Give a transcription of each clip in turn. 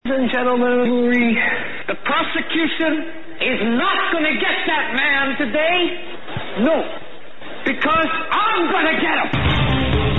and gentlemen, the prosecution is not going to get that man today. No, because I'm going to get him.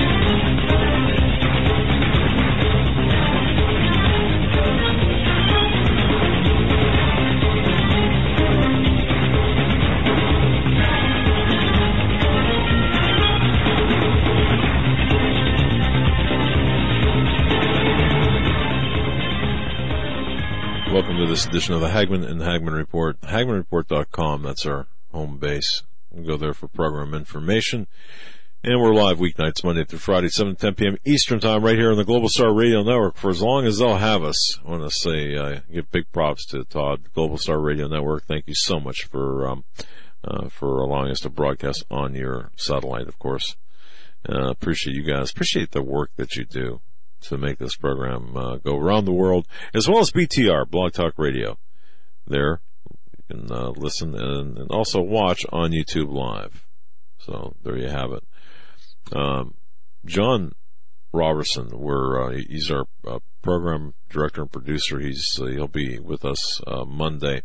Welcome to this edition of the Hagmann and Hagmann Report. HagmannReport.com, that's our home base. We'll go there for program information. And we're live weeknights, Monday through Friday, 7 to 10 p.m. Eastern Time, right here on the Global Star Radio Network for as long as they'll have us. I want to say, give big props to Todd, Global Star Radio Network. Thank you so much for allowing us to broadcast on your satellite, of course. Appreciate you guys. Appreciate the work that you do to make this program go around the world, as well as BTR, Blog Talk Radio. There, you can listen and also watch on YouTube Live. So there you have it. John Robertson, he's our program director and producer. He'll be with us Monday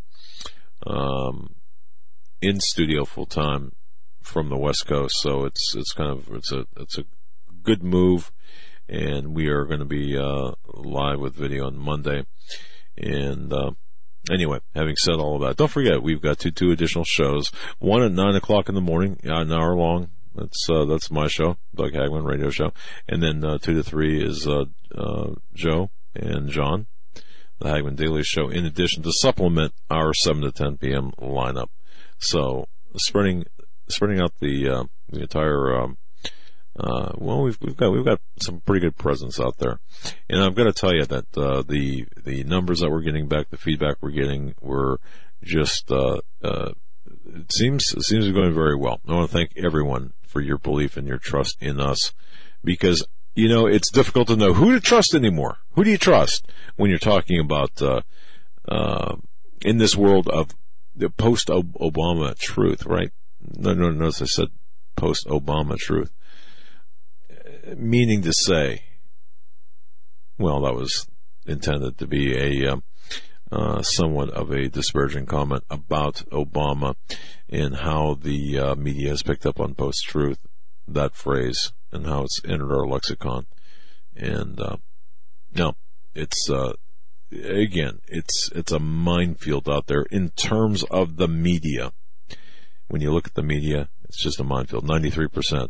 in studio full time from the West Coast. So it's a good move. And we are going to be live with video on Monday. And anyway, having said all of that, don't forget we've got two additional shows. One at 9 o'clock in the morning, an hour long. That's my show, Doug Hagmann Radio Show. And then 2 to 3 is Joe and John, the Hagmann Daily Show. In addition to supplement our 7 to 10 p.m. lineup. So spreading out the entire. We've got some pretty good presence out there, and I've got to tell you that the numbers that we're getting back, the feedback we're getting, were just it seems to be going very well. I want to thank everyone for your belief and your trust in us, because it's difficult to know who to trust anymore. Who do you trust when you're talking about in this world of the post-Obama truth, right? No, notice I said post-Obama truth. Meaning to say, well, that was intended to be a somewhat of a disparaging comment about Obama and how the media has picked up on post-truth, that phrase, and how it's entered our lexicon. And no, it's again, it's a minefield out there in terms of the media. When you look at the media, it's just a minefield. 93%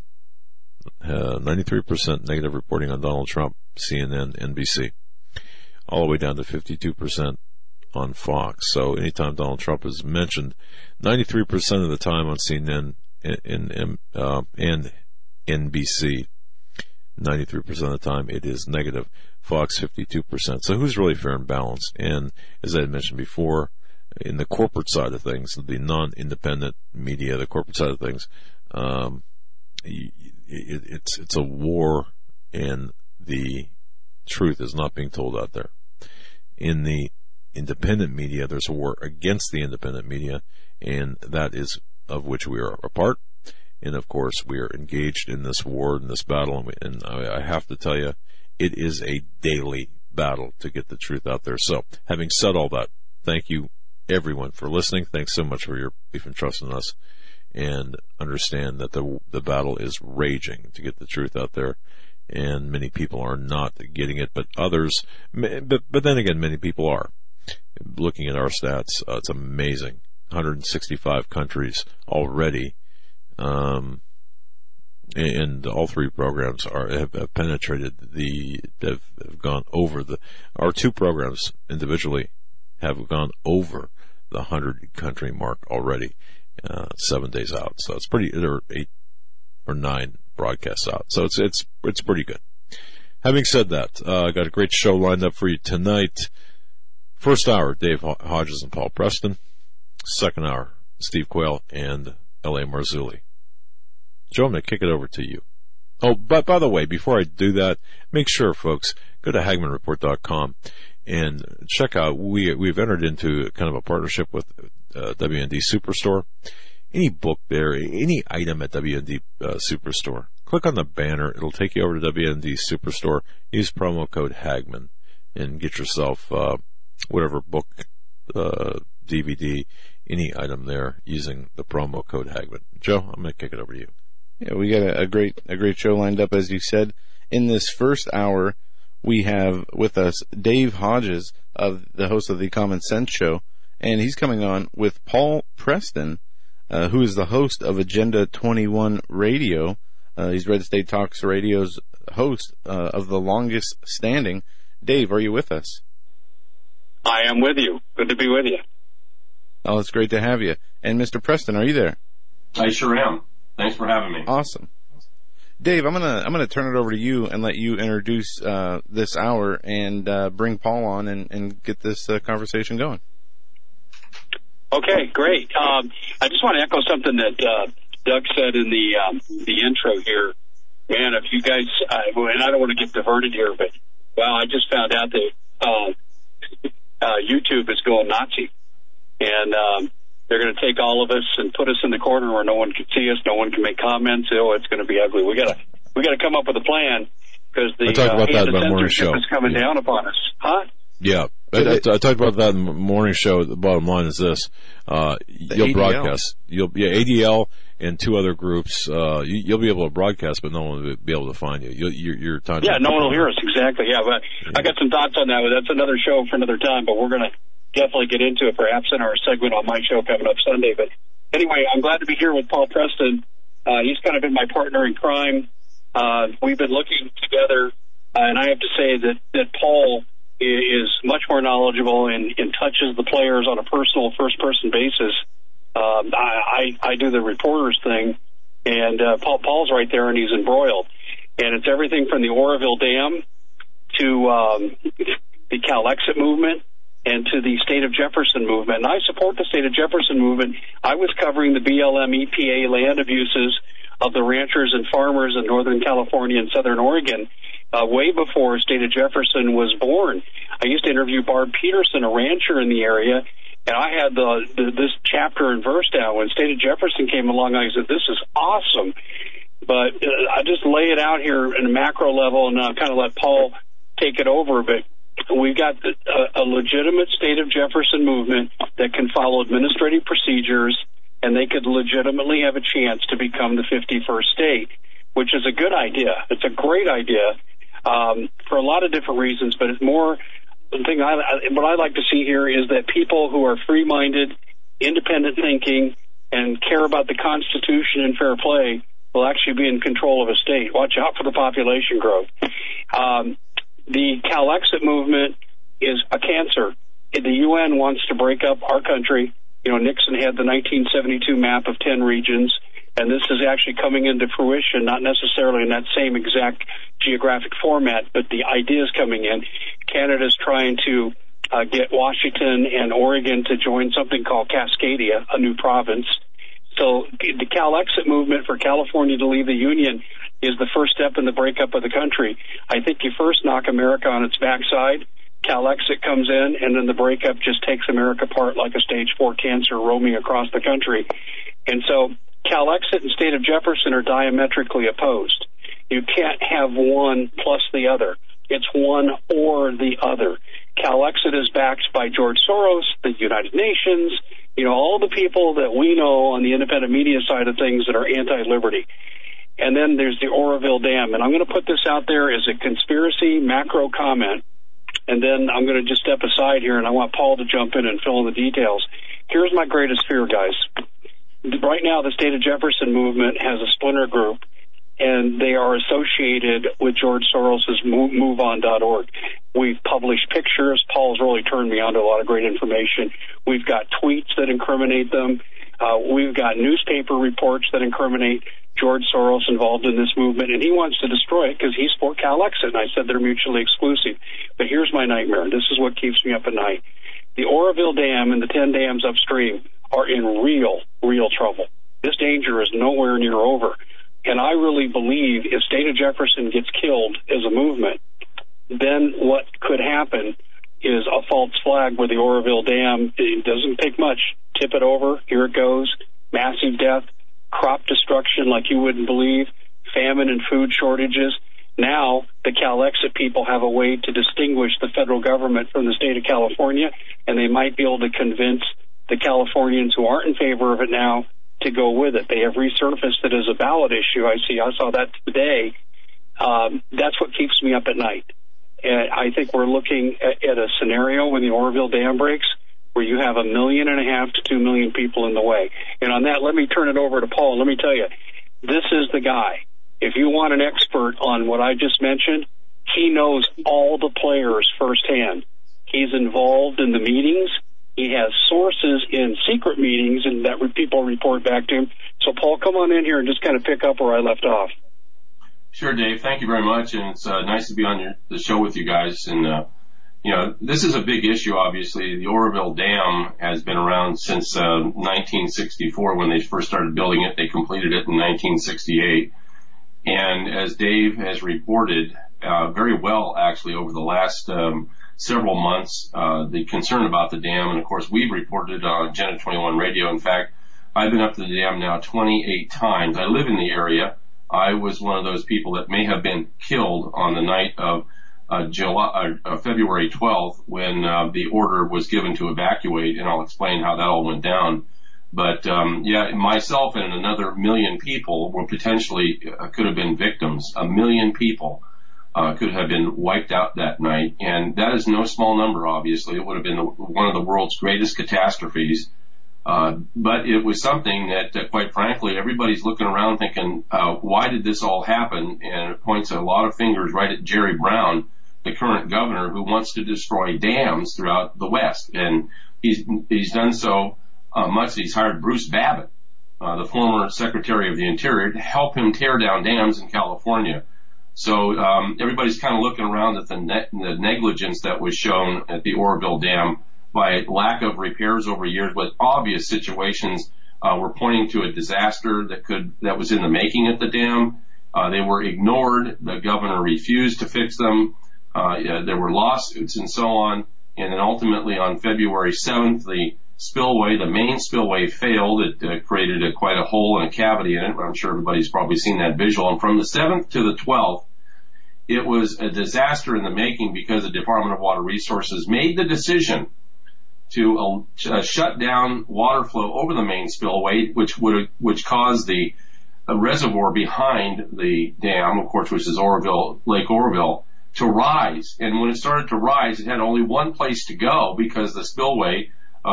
negative reporting on Donald Trump, CNN, NBC, all the way down to 52% on Fox. So anytime Donald Trump is mentioned, 93% of the time on CNN and NBC, 93% of the time it is negative. Fox, 52%. So who's really fair and balanced? And as I had mentioned before, in the corporate side of things, the non-independent media, the corporate side of things, it's a war, and the truth is not being told out there. In the independent media, there's a war against the independent media, and that is of which we are a part. And of course, we are engaged in this war, in this battle, and I have to tell you, it is a daily battle to get the truth out there. So, having said all that, thank you everyone for listening. Thanks so much for your belief and trust in us. And understand that the battle is raging to get the truth out there, and many people are not getting it, but others, but then again, many people are. Looking at our stats, it's amazing. 165 countries already, and all three programs have penetrated have gone over our two programs individually have gone over the 100 country mark already. 7 days out, so it's pretty. There are 8 or 9 broadcasts out, so it's pretty good. Having said that, I got a great show lined up for you tonight. First hour, Dave Hodges and Paul Preston. Second hour, Steve Quayle and L.A. Marzulli. Joe, I'm going to kick it over to you. Oh, but by the way, before I do that, make sure, folks, go to HagmannReport.com and check out. We've entered into kind of a partnership with WND Superstore. Any book there, any item at WND Superstore, click on the banner. It'll take you over to WND Superstore. Use promo code Hagmann, and get yourself whatever book, DVD, any item there using the promo code Hagmann. Joe, I'm going to kick it over to you. Yeah, we got a great show lined up, as you said. In this first hour, we have with us Dave Hodges, the host of the Common Sense Show, and he's coming on with Paul Preston, who is the host of Agenda 21 Radio. He's Red State Talks Radio's host of the longest standing. Dave, are you with us? I am with you. Good to be with you. Oh, it's great to have you. And Mr. Preston, are you there? I sure am. Thanks for having me. Awesome. Dave, I'm gonna turn it over to you and let you introduce this hour and bring Paul on and get this conversation going. Okay, great. I just want to echo something that Doug said in the intro here. Man, if you guys, and I don't want to get diverted here, but wow, I just found out that YouTube is going Nazi, and they're going to take all of us and put us in the corner where no one can see us, no one can make comments. Oh, it's going to be ugly. We got to come up with a plan because the censorship is coming down upon us, huh? Yeah, I talked about that in the morning show. The bottom line is this: you'll broadcast. ADL and two other groups. You'll be able to broadcast, but no one will be able to find you. You're time. Yeah, no one will hear us exactly. Yeah, but I got some thoughts on that. But that's another show for another time. But we're going to definitely get into it, perhaps in our segment on my show coming up Sunday. But anyway, I'm glad to be here with Paul Preston. He's kind of been my partner in crime. We've been looking together, and I have to say that Paul is much more knowledgeable and touches the players on a personal, first-person basis. I do the reporters thing, and Paul's right there, and he's embroiled. And it's everything from the Oroville Dam to the Cal Exit movement and to the State of Jefferson movement. And I support the State of Jefferson movement. I was covering the BLM EPA land abuses of the ranchers and farmers in Northern California and Southern Oregon way before State of Jefferson was born. I used to interview Barb Peterson, a rancher in the area, and I had this chapter and verse down. When State of Jefferson came along, I said, this is awesome. But I just lay it out here in a macro level, and I'll kind of let Paul take it over. But we've got a legitimate State of Jefferson movement that can follow administrative procedures, and they could legitimately have a chance to become the 51st state, which is a good idea. It's a great idea for a lot of different reasons, but it's more the thing what I like to see here is that people who are free-minded, independent thinking, and care about the Constitution and fair play will actually be in control of a state. Watch out for the population growth. The Cal Exit movement is a cancer. The UN wants to break up our country. You know, Nixon had the 1972 map of 10 regions, and this is actually coming into fruition, not necessarily in that same exact geographic format, but the idea is coming in. Canada's trying to get Washington and Oregon to join something called Cascadia, a new province. So the Cal Exit movement for California to leave the Union is the first step in the breakup of the country. I think you first knock America on its backside. Cal Exit comes in, and then the breakup just takes America apart like a stage 4 cancer roaming across the country. And so Cal Exit and State of Jefferson are diametrically opposed. You can't have one plus the other. It's one or the other. Cal Exit is backed by George Soros, the United Nations, you know, all the people that we know on the independent media side of things that are anti-liberty. And then there's the Oroville Dam. And I'm going to put this out there as a conspiracy macro comment. And then I'm going to just step aside here, and I want Paul to jump in and fill in the details. Here's my greatest fear, guys. Right now, the State of Jefferson movement has a splinter group, and they are associated with George Soros's MoveOn.org. We've published pictures. Paul's really turned me on to a lot of great information. We've got tweets that incriminate them. We've got newspaper reports that incriminate George Soros involved in this movement, and he wants to destroy it because he's for Cal Exit, and I said they're mutually exclusive. But here's my nightmare. This is what keeps me up at night. The Oroville Dam and the 10 dams upstream are in real trouble. This danger is nowhere near over. And I really believe if State of Jefferson gets killed as a movement, then what could happen is a false flag where the Oroville Dam, it doesn't take much. Tip it over, here it goes, massive death, crop destruction like you wouldn't believe, famine and food shortages. Now, the CalExit people have a way to distinguish the federal government from the state of California, and they might be able to convince the Californians who aren't in favor of it now to go with it. They have resurfaced it as a ballot issue. I saw that today. That's what keeps me up at night. And I think we're looking at a scenario when the Oroville Dam breaks where you have 1.5 million to 2 million people in the way. And on that, let me turn it over to Paul. Let me tell you, this is the guy. If you want an expert on what I just mentioned, he knows all the players firsthand. He's involved in the meetings. He has sources in secret meetings and that people report back to him. So, Paul, come on in here and just kind of pick up where I left off. Sure, Dave. Thank you very much. And it's nice to be on the show with you guys. And, this is a big issue, obviously. The Oroville Dam has been around since 1964 when they first started building it. They completed it in 1968. And as Dave has reported very well, actually, over the last several months, the concern about the dam, and of course we've reported on Agenda 21 radio. In fact, I've been up to the dam now 28 times. I live in the area. I was one of those people that may have been killed on the night of February 12th when the order was given to evacuate, and I'll explain how that all went down. But myself and another 1 million people were potentially could have been victims. 1 million people could have been wiped out that night, and that is no small number. Obviously, it would have been one of the world's greatest catastrophes. But it was something that, quite frankly, everybody's looking around thinking, why did this all happen? And it points a lot of fingers right at Jerry Brown, the current governor, who wants to destroy dams throughout the West. And he's done so much that he's hired Bruce Babbitt, the former Secretary of the Interior, to help him tear down dams in California. So everybody's kind of looking around at the negligence that was shown at the Oroville Dam by lack of repairs over years, with obvious situations. We're pointing to a disaster that was in the making at the dam. They were ignored. The governor refused to fix them. There were lawsuits and so on. And then ultimately on February 7th, the main spillway failed. It created quite a hole and a cavity in it. I'm sure everybody's probably seen that visual. And from the 7th to the 12th, it was a disaster in the making because the Department of Water Resources made the decision to shut down water flow over the main spillway, which caused the reservoir behind the dam, of course, which is Lake Oroville, to rise. And when it started to rise, it had only one place to go because the spillway,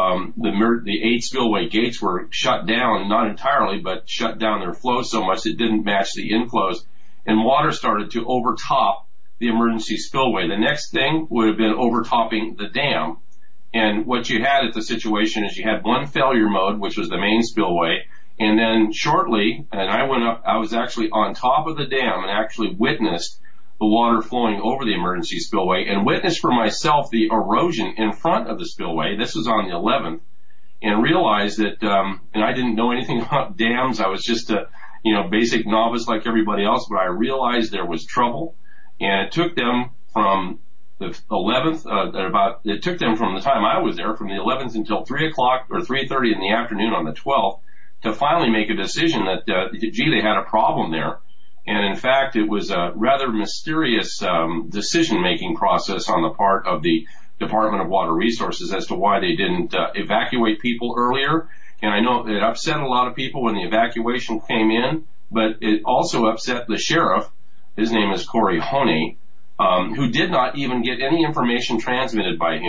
the 8 spillway gates were shut down, not entirely, but shut down their flow so much it didn't match the inflows, and water started to overtop the emergency spillway. The next thing would have been overtopping the dam. And what you had at the situation is you had one failure mode, which was the main spillway, and then shortly, and I was actually on top of the dam and actually witnessed the water flowing over the emergency spillway and witnessed for myself the erosion in front of the spillway. This was on the 11th, and realized that, and I didn't know anything about dams. I was just a, basic novice like everybody else, but I realized there was trouble, and it took them from the 11th, it took them from the time I was there, from the 11th until 3 o'clock or 3:30 in the afternoon on the 12th, to finally make a decision that, they had a problem there. And in fact, it was a rather mysterious decision-making process on the part of the Department of Water Resources as to why they didn't evacuate people earlier. And I know it upset a lot of people when the evacuation came in, but it also upset the sheriff. His name is Corey Honey, who did not even get any information transmitted by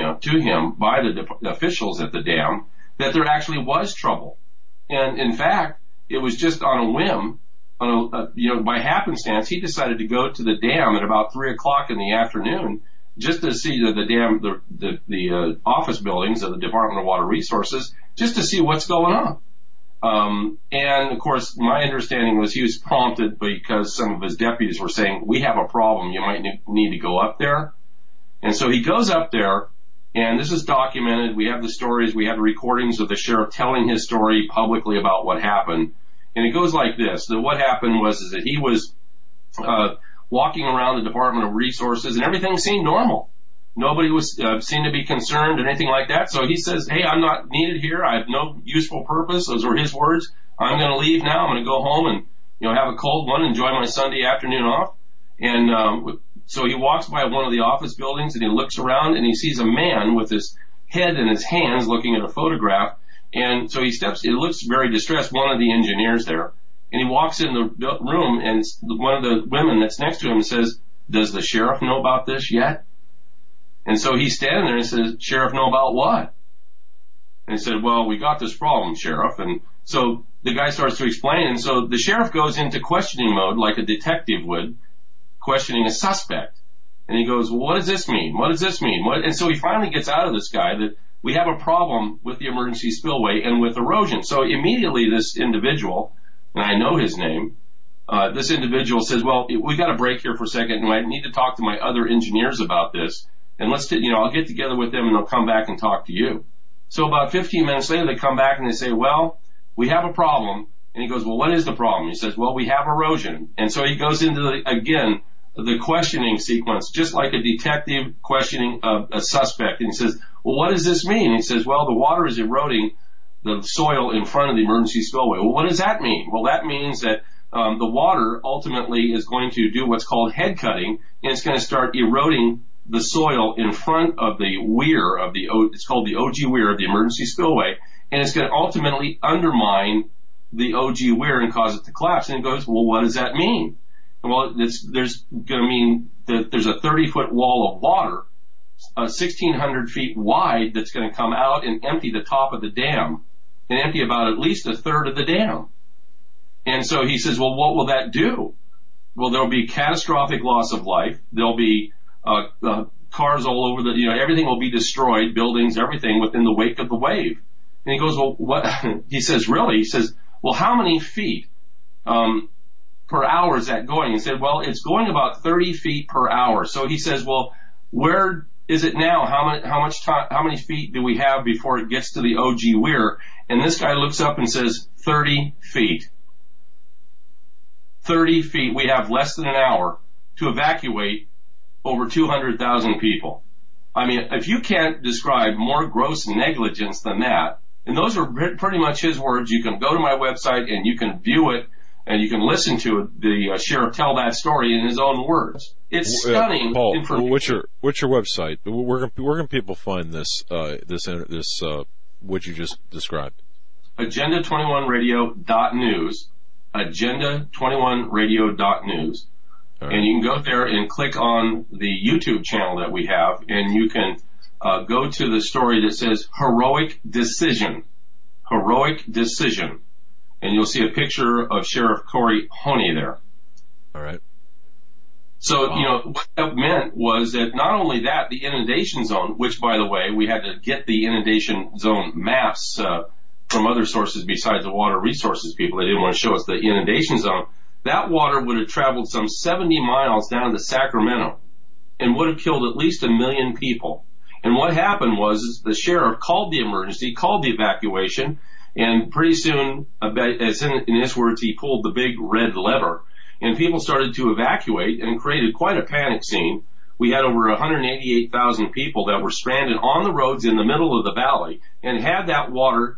the officials at the dam, that there actually was trouble. And in fact, it was just on a whim, by happenstance, he decided to go to the dam at about 3 o'clock in the afternoon just to see the dam, the office buildings of the Department of Water Resources, just to see what's going on. And of course, my understanding was he was prompted because some of his deputies were saying, we have a problem, you might need to go up there. And so he goes up there, and this is documented. We have the stories, we have the recordings of the sheriff telling his story publicly about what happened. And it goes like this. What happened was that he was walking around the Department of Resources, and everything seemed normal. Nobody was seemed to be concerned or anything like that. So he says, hey, I'm not needed here. I have no useful purpose. Those were his words. I'm going to leave now. I'm going to go home and have a cold one, enjoy my Sunday afternoon off. And so he walks by one of the office buildings and he looks around and he sees a man with his head in his hands looking at a photograph. And so he looks very distressed, one of the engineers there. And he walks in the room and one of the women that's next to him says, "Does the sheriff know about this yet?" And so he's standing there and says, "Sheriff, know about what?" And he said, "Well, we got this problem, Sheriff." And so the guy starts to explain. And so the sheriff goes into questioning mode like a detective would, questioning a suspect. And he goes, "Well, what does this mean? What does this mean?" And so he finally gets out of this guy that we have a problem with the emergency spillway and with erosion. So immediately this individual, and I know his name, this individual says, "Well, we got to break here for a second, and I need to talk to my other engineers about this. And I'll get together with them and they'll come back and talk to you." So about 15 minutes later, they come back and they say, "Well, we have a problem." And he goes, "Well, what is the problem?" He says, "Well, we have erosion." And so he goes into the questioning sequence, just like a detective questioning a suspect. And he says, "Well, what does this mean?" And he says, "Well, the water is eroding the soil in front of the emergency spillway." "Well, what does that mean?" "Well, that means that the water ultimately is going to do what's called head cutting, and it's going to start eroding the soil in front of the weir it's called the OG weir of the emergency spillway, and it's going to ultimately undermine the OG weir and cause it to collapse." And he goes, "Well, what does that mean?" "Well, there's going to mean that there's a 30-foot wall of water, 1,600 feet wide, that's going to come out and empty the top of the dam and empty about at least a third of the dam." And so he says, "Well, what will that do?" "Well, there'll be catastrophic loss of life. There'll be cars all over everything will be destroyed, buildings, everything within the wake of the wave." And he goes, "Well, what?" He says, "Really?" He says, "Well, how many feet per hour is that going?" He said, "Well, it's going about 30 feet per hour." So he says, "Well, where is it now? How many feet do we have before it gets to the OG weir?" And this guy looks up and says, 30 feet. 30 feet. We have less than an hour to evacuate over 200,000 people. I mean, if you can't describe more gross negligence than that, and those are pretty much his words. You can go to my website and you can view it and you can listen to it, the sheriff tell that story in his own words. It's stunning. Paul, information. what's your website? Where can people find this what you just described? Agenda21radio.news. Agenda21radio.news. Right. And you can go there and click on the YouTube channel that we have, and you can go to the story that says Heroic Decision. Heroic Decision. And you'll see a picture of Sheriff Corey Honey there. All right. So, what that meant was that not only that, the inundation zone, which, by the way, we had to get the inundation zone maps from other sources besides the water resources people. They didn't want to show us the inundation zone. That water would have traveled some 70 miles down to Sacramento and would have killed at least 1 million people. And what happened was the sheriff called the emergency, called the evacuation, and pretty soon, as in his words, he pulled the big red lever, and people started to evacuate and created quite a panic scene. We had over 188,000 people that were stranded on the roads in the middle of the valley, and had that water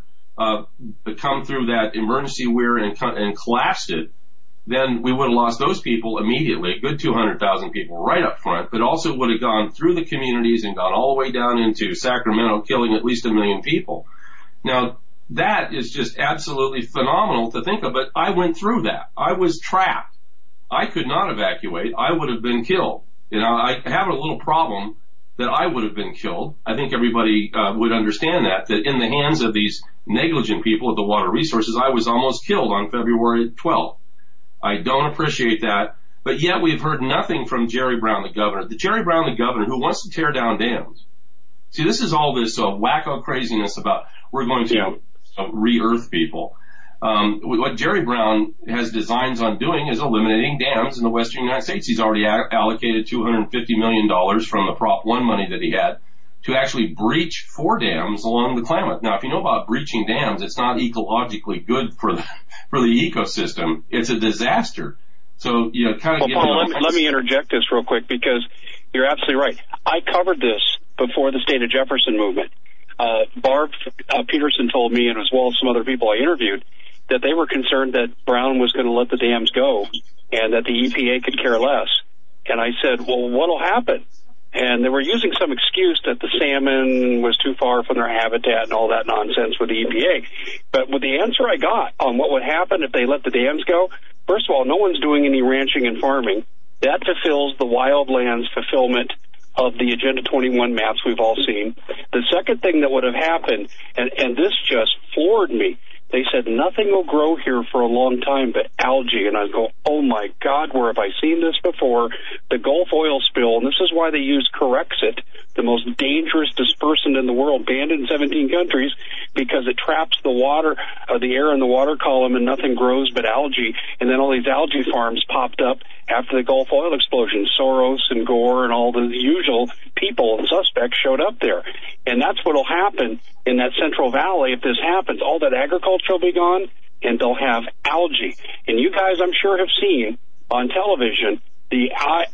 come through that emergency weir and collapsed it, then we would have lost those people immediately, a good 200,000 people right up front, but also would have gone through the communities and gone all the way down into Sacramento, killing at least 1 million people. Now, that is just absolutely phenomenal to think of, but I went through that. I was trapped. I could not evacuate. I would have been killed. I have a little problem that I would have been killed. I think everybody would understand that in the hands of these negligent people at the Water Resources, I was almost killed on February 12th. I don't appreciate that, but yet we've heard nothing from Jerry Brown, the governor. The Jerry Brown, the governor, who wants to tear down dams. See, this is all this wacko craziness about we're going to re-earth people. What Jerry Brown has designs on doing is eliminating dams in the western United States. He's already allocated $250 million from the Prop 1 money that he had to actually breach 4 dams along the Klamath. Now, if you know about breaching dams, it's not ecologically good for the ecosystem. It's a disaster. So, kind of Paul, let me interject this real quick, because you're absolutely right. I covered this before the State of Jefferson movement. Barb Peterson told me, and as well as some other people I interviewed, that they were concerned that Brown was going to let the dams go and that the EPA could care less. And I said, well, what'll happen? And they were using some excuse that the salmon was too far from their habitat and all that nonsense with the EPA. But with the answer I got on what would happen if they let the dams go, first of all, no one's doing any ranching and farming. That fulfills the wildlands fulfillment of the Agenda 21 maps we've all seen. The second thing that would have happened, and this just floored me, they said nothing will grow here for a long time but algae. And I go, oh, my God, where have I seen this before? The Gulf oil spill, and this is why they use Corexit, the most dangerous dispersant in the world, banned in 17 countries, because it traps the water, the air in the water column, and nothing grows but algae. And then all these algae farms popped up after the Gulf oil explosion. Soros and Gore and all the usual people and suspects showed up there. And that's what will happen in that Central Valley if this happens. All that agriculture will be gone, and they'll have algae. And you guys, I'm sure, have seen on television the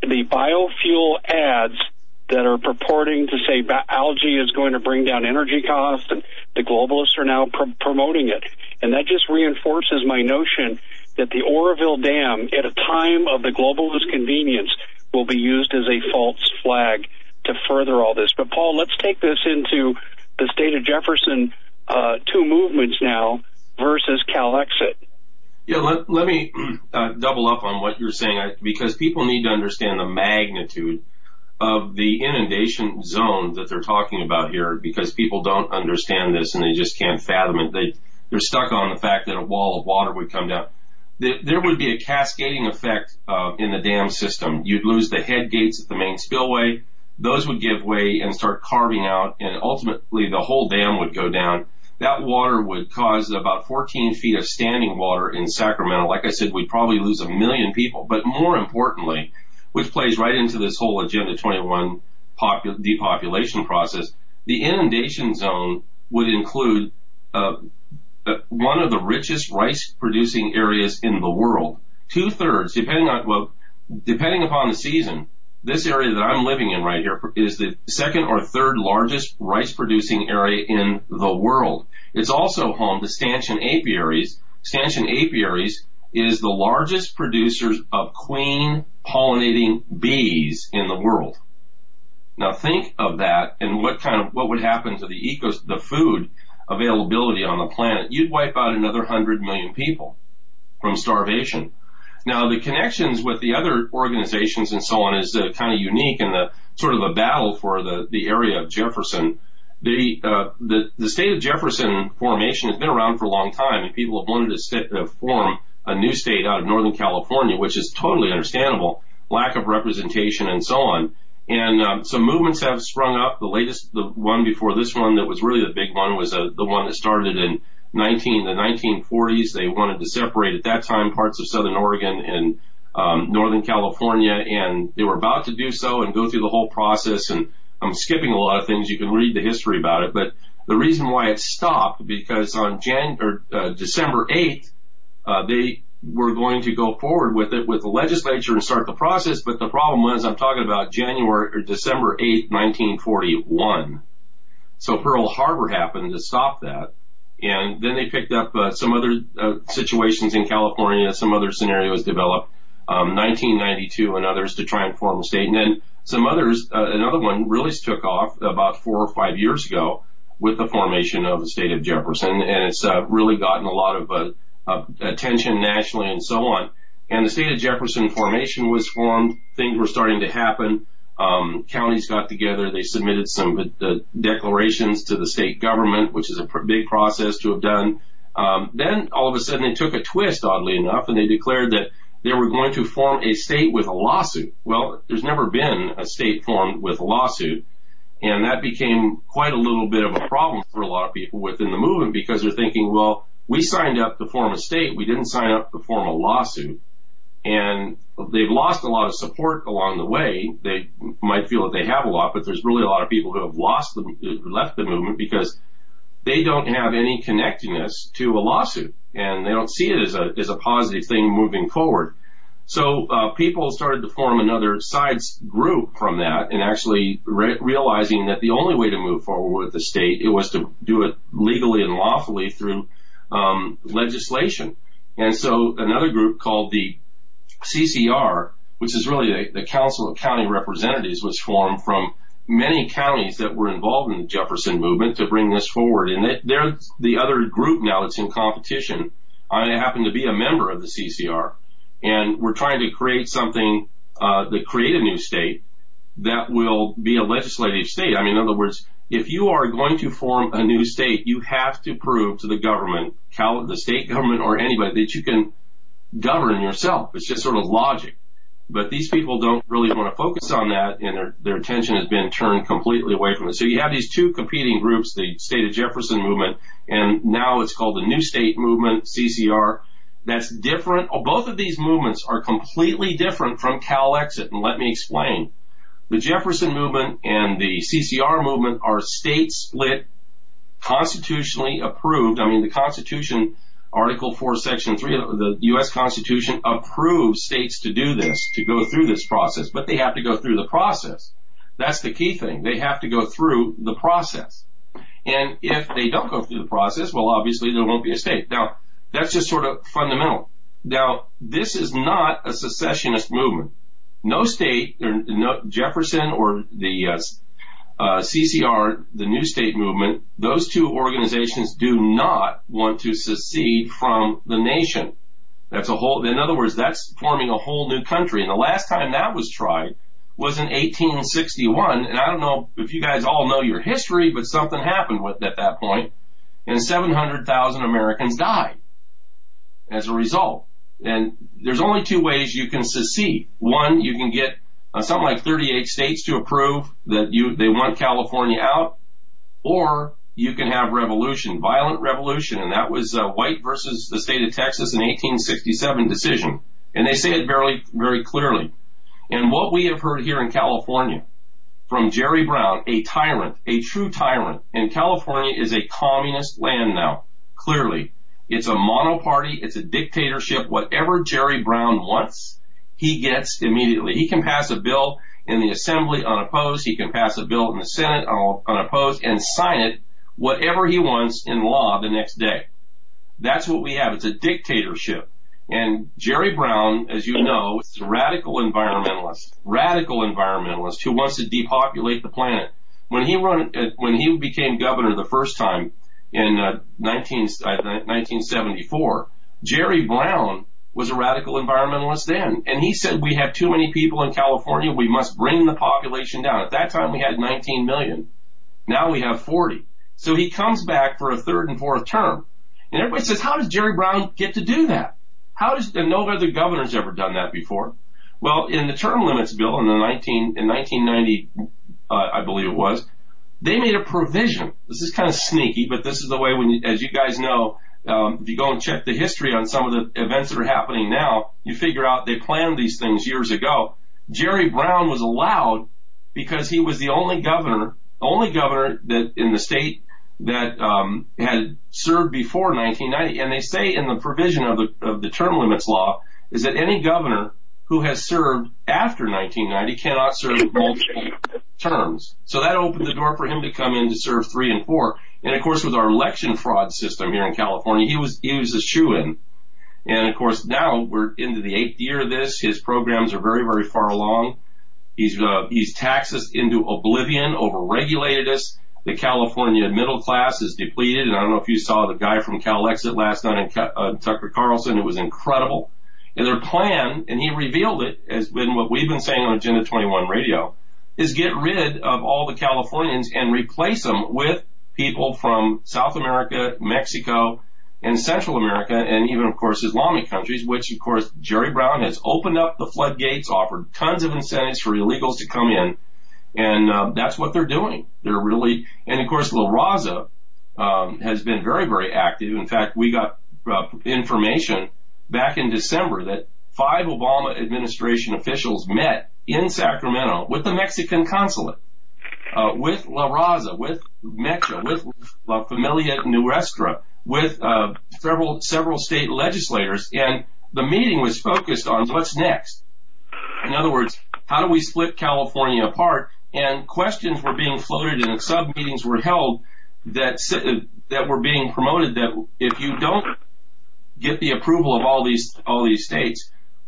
biofuel ads that are purporting to say algae is going to bring down energy costs, and the globalists are now promoting it. And that just reinforces my notion that the Oroville Dam, at a time of the globalist convenience, will be used as a false flag to further all this. But, Paul, let's take this into the state of Jefferson, two movements now versus Calexit. Yeah, let me double up on what you're saying, because people need to understand the magnitude of the inundation zone that they're talking about here, because people don't understand this and they just can't fathom it. They're stuck on the fact that a wall of water would come down. There would be a cascading effect in the dam system. You'd lose the head gates at the main spillway. Those would give way and start carving out, and ultimately the whole dam would go down. That water would cause about 14 feet of standing water in Sacramento. Like I said, we'd probably lose 1 million people. But more importantly, which plays right into this whole Agenda 21 depopulation process, the inundation zone would include one of the richest rice-producing areas in the world. 2/3, depending upon the season, this area that I'm living in right here is the second or third largest rice-producing area in the world. It's also home to stanchion apiaries. Stanchion apiaries is the largest producers of queen pollinating bees in the world. Now think of that and what would happen to the food availability on the planet. You'd wipe out another 100 million people from starvation. Now, the connections with the other organizations and so on is kind of unique in the sort of a battle for the area of Jefferson. The state of Jefferson formation has been around for a long time, and people have wanted to form a new state out of Northern California, which is totally understandable, lack of representation and so on. And some movements have sprung up. The one before this one that was really the big one was the one that started in the 1940s. They wanted to separate at that time parts of Southern Oregon and Northern California, and they were about to do so and go through the whole process. And I'm skipping a lot of things. You can read the history about it, but the reason why it stopped because on December 8th, they were going to go forward with it with the legislature and start the process. But the problem was, I'm talking about December 8th, 1941. So Pearl Harbor happened to stop that. And then they picked up some other situations in California, some other scenarios developed, 1992 and others to try and form a state. And then some others, another one really took off about 4 or 5 years ago with the formation of the state of Jefferson. And it's really gotten a lot of attention nationally and so on. And the state of Jefferson formation was formed. Things were starting to happen. Counties got together. They submitted some declarations to the state government, which is a big process to have done. Then all of a sudden they took a twist, oddly enough, and they declared that they were going to form a state with a lawsuit. Well, there's never been a state formed with a lawsuit. And that became quite a little bit of a problem for a lot of people within the movement because they're thinking, well, we signed up to form a state. We didn't sign up to form a lawsuit. And they've lost a lot of support along the way. They might feel that they have a lot, but there's really a lot of people who have left the movement because they don't have any connectedness to a lawsuit, and they don't see it as a positive thing moving forward. So people started to form another sides group from that, and actually realizing that the only way to move forward with the state, it was to do it legally and lawfully through legislation. And so another group called the CCR which is really the Council of County Representatives, was formed from many counties that were involved in the Jefferson movement to bring this forward. And they're the other group now that's in competition. I happen to be a member of the CCR, and we're trying to create something that create a new state that will be a legislative state. I mean, in other words, if you are going to form a new state, you have to prove to the government, the state government or anybody, that you can govern yourself. It's just sort of logic. But these people don't really want to focus on that, and their attention has been turned completely away from it. So you have these two competing groups, the State of Jefferson movement, and now it's called the New State Movement, CCR. That's different. Both of these movements are completely different from CalExit, and let me explain. The Jefferson movement and the CCR movement are state split, constitutionally approved. I mean, the Constitution, Article 4, Section 3 of the U.S. Constitution approves states to do this, to go through this process, but they have to go through the process. That's the key thing. They have to go through the process. And if they don't go through the process, well, obviously there won't be a state. Now, that's just sort of fundamental. Now, this is not a secessionist movement. No state, or no Jefferson or the CCR, the New State Movement, those two organizations do not want to secede from the nation. That's a whole, in other words, that's forming a whole new country. And the last time that was tried was in 1861. And I don't know if you guys all know your history, but something happened at that point, and 700,000 Americans died as a result. And there's only two ways you can secede. One, you can get something like 38 states to approve that they want California out, or you can have revolution, violent revolution, and that was White versus the state of Texas in 1867 decision. And they say it very, very clearly. And what we have heard here in California from Jerry Brown, a tyrant, a true tyrant, and California is a communist land now, clearly. It's a monoparty, it's a dictatorship. Whatever Jerry Brown wants, he gets immediately. He can pass a bill in the Assembly unopposed, he can pass a bill in the Senate unopposed, and sign it, whatever he wants, in law the next day. That's what we have. It's a dictatorship. And Jerry Brown, as you know, is a radical environmentalist who wants to depopulate the planet. When he became governor the first time in 1974, Jerry Brown was a radical environmentalist then. And he said, we have too many people in California, we must bring the population down. At that time we had 19 million. Now we have 40. So he comes back for a third and fourth term. And everybody says, how does Jerry Brown get to do that? And no other governor's ever done that before. Well, in the term limits bill in 1990, I believe it was, they made a provision. This is kind of sneaky, but this is the way, as you guys know, if you go and check the history on some of the events that are happening now, you figure out they planned these things years ago. Jerry Brown was allowed because he was the only governor that in the state that had served before 1990. And they say in the provision of the term limits law is that any governor who has served after 1990 cannot serve multiple terms. So that opened the door for him to come in to serve 3 and 4. And of course, with our election fraud system here in California, he was a shoo-in. And of course, now we're into the 8th year of this. His programs are very, very far along. He's taxed us into oblivion, overregulated us. The California middle class is depleted. And I don't know if you saw the guy from CalExit last night, Tucker Carlson. It was incredible. And their plan, and he revealed it, has been what we've been saying on Agenda 21 radio, is get rid of all the Californians and replace them with people from South America, Mexico, and Central America, and even, of course, Islamic countries, which, of course, Jerry Brown has opened up the floodgates, offered tons of incentives for illegals to come in, and that's what they're doing. They're really, and of course, La Raza has been very, very active. In fact, we got information back in December that 5 Obama administration officials met in Sacramento with the Mexican consulate, with La Raza, with Mecha, with La Familia Nuestra, with several state legislators, and the meeting was focused on what's next. In other words, how do we split California apart? And questions were being floated and sub-meetings were held that were being promoted that if you don't get the approval of all these states,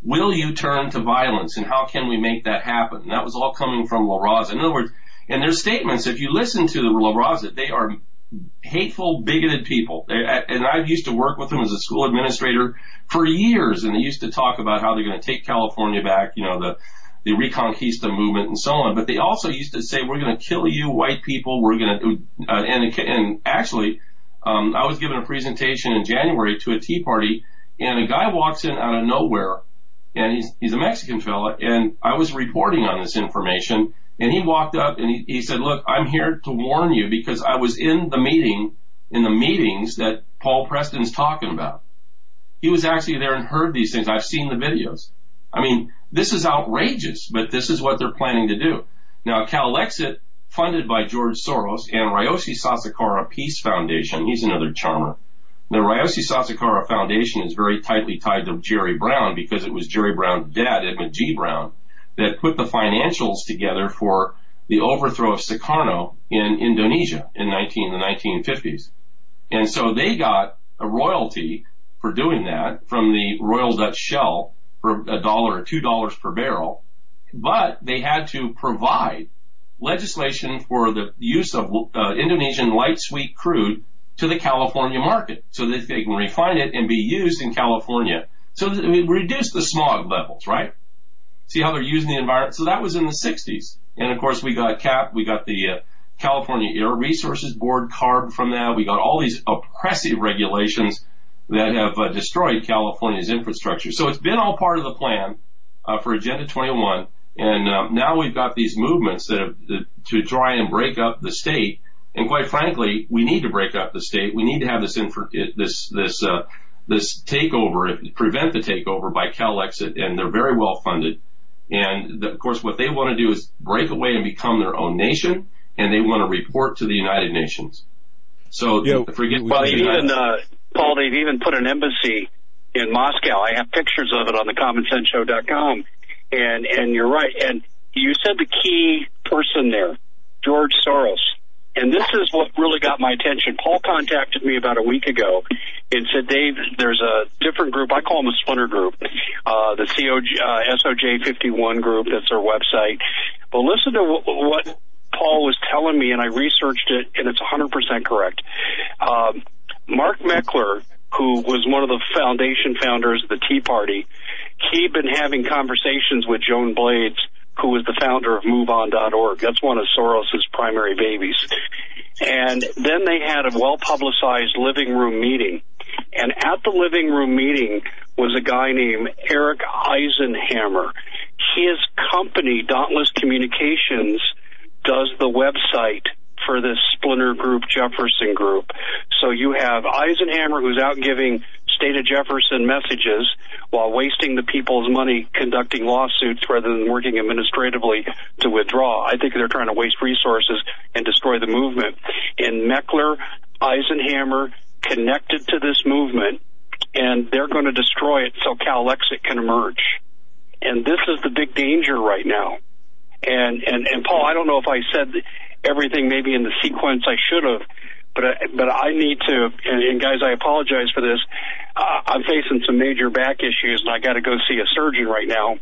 will you turn to violence, and how can we make that happen? And that was all coming from La Raza. In other words, and their statements, if you listen to the La Raza, they are hateful, bigoted people. And I used to work with them as a school administrator for years, and they used to talk about how they're going to take California back, the Reconquista movement and so on. But they also used to say, we're going to kill you, white people. We're going to, and actually, I was given a presentation in January to a Tea Party, and a guy walks in out of nowhere, and he's a Mexican fella, and I was reporting on this information, and he walked up and he said, look, I'm here to warn you because I was in the meetings that Paul Preston's talking about. He was actually there and heard these things. I've seen the videos. I mean, this is outrageous, but this is what they're planning to do. Now, Calexit, funded by George Soros and Ryoshi Sasakura Peace Foundation, he's another charmer. The Ryoshi Sasakura Foundation is very tightly tied to Jerry Brown because it was Jerry Brown's dad, Edmund G. Brown, that put the financials together for the overthrow of Sukarno in Indonesia in the 1950s. And so they got a royalty for doing that from the Royal Dutch Shell for $1 or $2 per barrel, but they had to provide legislation for the use of Indonesian light sweet crude to the California market so that they can refine it and be used in California. So that it reduced the smog levels, right? See how they're using the environment? So that was in the 60s. And of course we got the California Air Resources Board CARB from that. We got all these oppressive regulations that have destroyed California's infrastructure. So it's been all part of the plan for Agenda 21. And now we've got these movements to try and break up the state. And quite frankly, we need to break up the state. We need to have this takeover, prevent the takeover by Calexit, and they're very well funded. And of course, what they want to do is break away and become their own nation, and they want to report to the United Nations. So forget. Well, Paul, they've even put an embassy in Moscow. I have pictures of it on the CommonSenseShow.com. And you're right. And you said the key person there, George Soros. And this is what really got my attention. Paul contacted me about a week ago and said, Dave, there's a different group. I call them a splinter group, the SOJ 51 group. That's their website. But listen to what Paul was telling me, and I researched it, and it's 100% correct. Mark Meckler, who was one of the foundation founders of the Tea Party, he'd been having conversations with Joan Blades, who was the founder of MoveOn.org. That's one of Soros's primary babies. And then they had a well-publicized living room meeting. And at the living room meeting was a guy named Eric Eisenhammer. His company, Dauntless Communications, does the website for this splinter group, Jefferson Group. So you have Eisenhammer, who's out giving State of Jefferson messages while wasting the people's money conducting lawsuits rather than working administratively to withdraw. I think they're trying to waste resources and destroy the movement. And Meckler, Eisenhammer connected to this movement, and they're going to destroy it so Calexit can emerge. And this is the big danger right now. And Paul, I don't know if I said everything maybe in the sequence I should have, but I need to, and guys, I apologize for this. I'm facing some major back issues, and I got to go see a surgeon right now.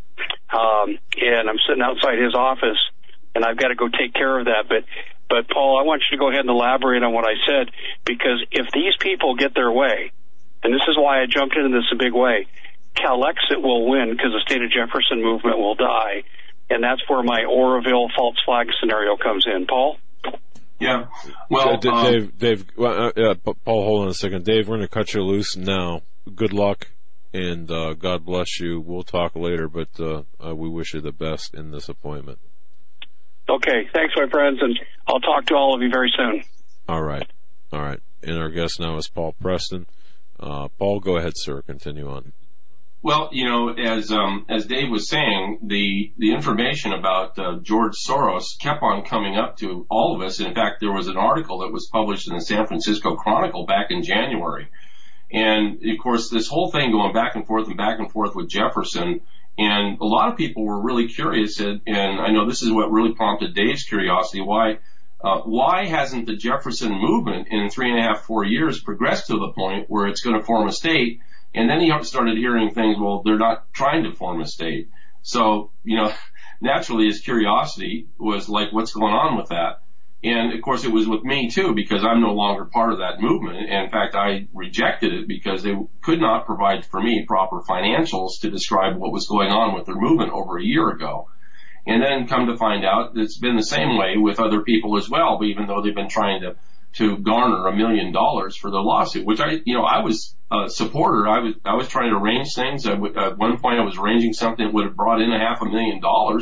And I'm sitting outside his office, and I've got to go take care of that. But Paul, I want you to go ahead and elaborate on what I said, because if these people get their way, and this is why I jumped into this a big way, Calexit will win because the State of Jefferson movement will die. And that's where my Oroville false flag scenario comes in. Paul? Yeah. Well, Dave, Paul, hold on a second. Dave, we're going to cut you loose now. Good luck, and God bless you. We'll talk later, but we wish you the best in this appointment. Okay. Thanks, my friends, and I'll talk to all of you very soon. All right. And our guest now is Paul Preston. Paul, go ahead, sir. Continue on. Well, as Dave was saying, the information about George Soros kept on coming up to all of us. In fact, there was an article that was published in the San Francisco Chronicle back in January. And, of course, this whole thing going back and forth with Jefferson, and a lot of people were really curious, and I know this is what really prompted Dave's curiosity, why hasn't the Jefferson movement in 3.5, 4 years progressed to the point where it's going to form a state And then he started hearing things, well, they're not trying to form a state. So, naturally his curiosity was like, what's going on with that? And of course it was with me too, because I'm no longer part of that movement. And in fact, I rejected it because they could not provide for me proper financials to describe what was going on with their movement over a year ago. And then come to find out it's been the same way with other people as well, but even though they've been trying to garner $1 million for the lawsuit, which I was a supporter. I was trying to arrange things. At one point I was arranging something that would have brought in $500,000.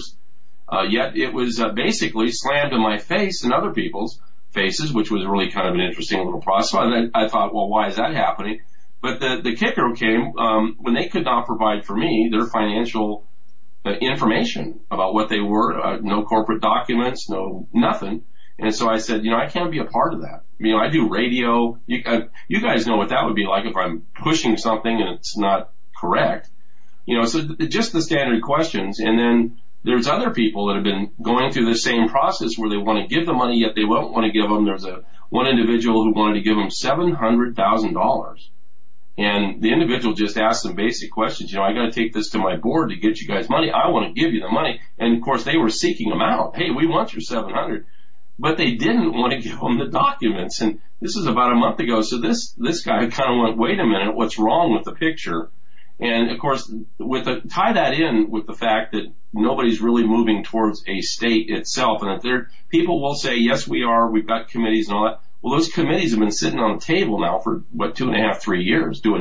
Yet it was basically slammed in my face and other people's faces, which was really kind of an interesting little process. So I thought, well, why is that happening? But the kicker came when they could not provide for me their financial information about what they were, no corporate documents, no nothing. And so I said, I can't be a part of that. I do radio. You guys know what that would be like if I'm pushing something and it's not correct. So just the standard questions. And then there's other people that have been going through the same process where they want to give the money, yet they won't want to give them. There's one individual who wanted to give them $700,000. And the individual just asked some basic questions. I got to take this to my board to get you guys money. I want to give you the money. And of course they were seeking them out. Hey, we want your 700. But they didn't want to give them the documents. And this was about a month ago. So this guy kind of went, wait a minute, what's wrong with the picture? And of course, tie that in with the fact that nobody's really moving towards a state itself. And that people will say, yes, we are. We've got committees and all that. Well, those committees have been sitting on the table now for 2.5, 3 years, doing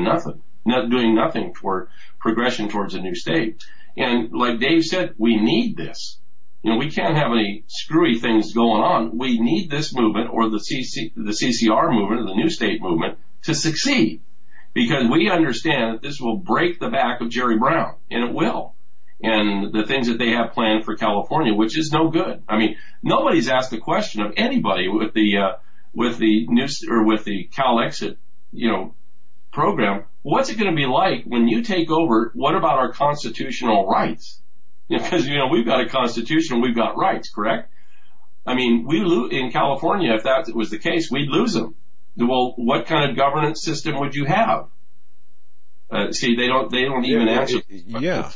nothing for progression towards a new state. And like Dave said, we need this. We can't have any screwy things going on. We need this movement or the CCR movement or the new state movement to succeed, because we understand that this will break the back of Jerry Brown, and it will. And the things that they have planned for California, which is no good. Nobody's asked the question of anybody with the Cal Exit, program. What's it going to be like when you take over? What about our constitutional rights? Because, we've got a constitution, we've got rights, correct? In California, if that was the case, we'd lose them. Well, what kind of governance system would you have? They don't even answer. Yeah.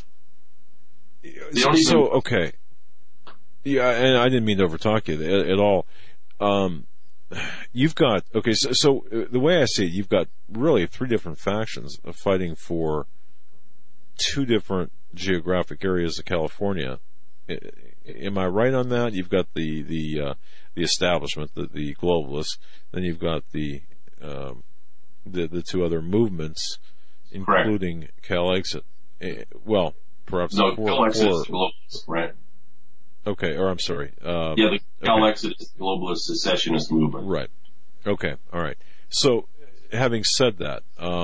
Okay. Yeah, and I didn't mean to overtalk you at all. You've got, so the way I see it, you've got really 3 different factions fighting for 2 different geographic areas of California. Am I right on that? You've got the establishment, the globalists, then you've got the 2 other movements, including Cal Exit. Well, perhaps Cal Exit is globalist, right? Okay, or I'm sorry. The Cal Exit is the globalist secessionist movement. Right. Okay. All right. So, having said that,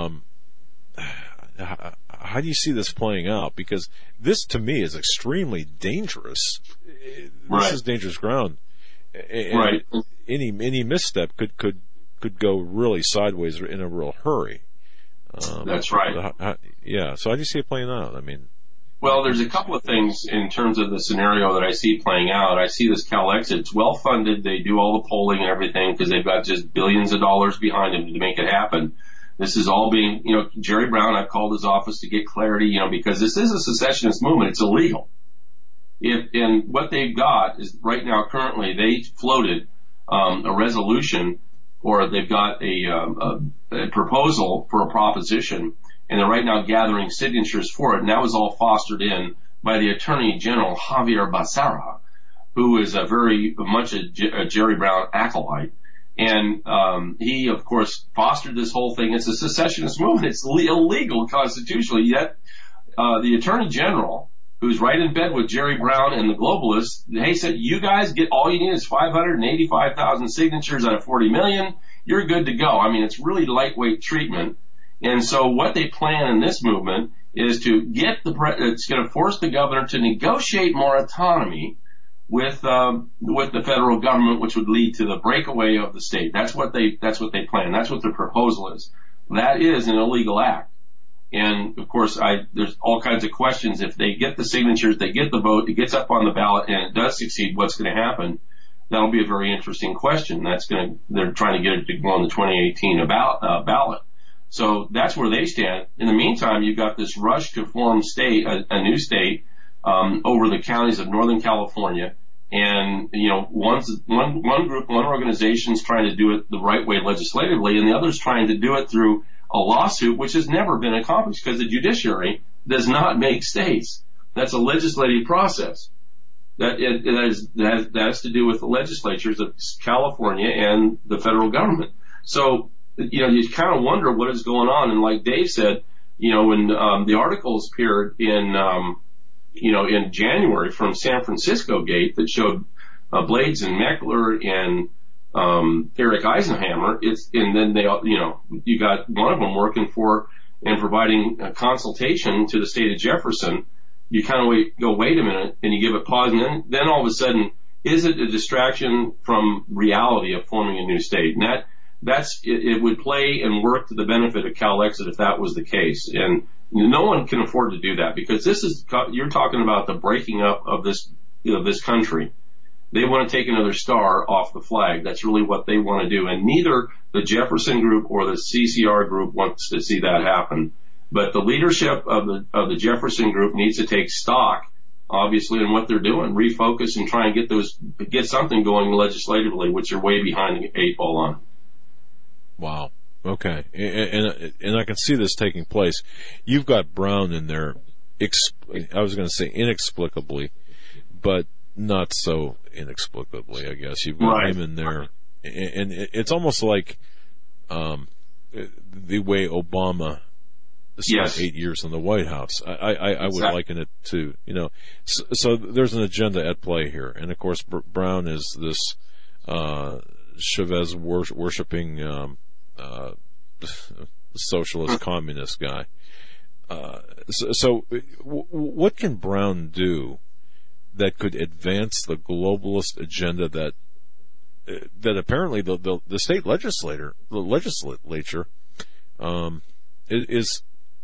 how do you see this playing out? Because this, to me, is extremely dangerous. This is dangerous ground. And right. Any misstep could go really sideways in a real hurry. That's right. So how do you see it playing out? Well, there's a couple of things in terms of the scenario that I see playing out. I see this Cal Exit. It's well funded. They do all the polling and everything because they've got just billions of dollars behind them to make it happen. This is all being, Jerry Brown, I've called his office to get clarity, because this is a secessionist movement. It's illegal. And what they've got is right now, currently, they floated a resolution, or they've got a proposal for a proposition, and they're right now gathering signatures for it. And that was all fostered in by the Attorney General, Javier Becerra, who is very much a Jerry Brown acolyte. And he, of course, fostered this whole thing. It's a secessionist movement. It's illegal constitutionally. Yet the Attorney General, who's right in bed with Jerry Brown and the globalists, they said, you guys get all you need is 585,000 signatures out of 40 million. You're good to go. It's really lightweight treatment. And so what they plan in this movement is to get it's going to force the governor to negotiate more autonomy with the federal government, which would lead to the breakaway of the state. That's what they plan. That's what their proposal is. That is an illegal act. And of course, there's all kinds of questions. If they get the signatures, they get the vote, it gets up on the ballot, and it does succeed, what's going to happen? That'll be a very interesting question. They're trying to get it to go on the 2018 ballot. So that's where they stand. In the meantime, you've got this rush to form a new state, over the counties of Northern California. And, one group, one organization's trying to do it the right way legislatively, and the other's trying to do it through a lawsuit, which has never been accomplished because the judiciary does not make states. That's a legislative process. That has to do with the legislatures of California and the federal government. So, you kind of wonder what is going on. And like Dave said, when the articles appeared in January from San Francisco Gate that showed Blades and Meckler and Eric Eisenhammer, and then you got one of them working for and providing a consultation to the state of Jefferson. You kind of wait a minute, and you give it pause, and then all of a sudden, is it a distraction from reality of forming a new state? And it would play and work to the benefit of CalExit if that was the case. And no one can afford to do that, because you're talking about the breaking up of this country. They want to take another star off the flag. That's really what they want to do. And neither the Jefferson Group or the CCR Group wants to see that happen. But the leadership of the Jefferson Group needs to take stock, obviously, in what they're doing, refocus and try and get something going legislatively, which are way behind the eight ball on. Wow. Okay. And I can see this taking place. You've got Brown in there, I was going to say inexplicably, but not so inexplicably, I guess. You've got him in there. And it's almost like the way Obama spent 8 years in the White House. I would liken it to, so there's an agenda at play here. And, of course, Brown is this Chavez worshipping socialist communist guy. So what can Brown do that could advance the globalist agenda that apparently the state legislature is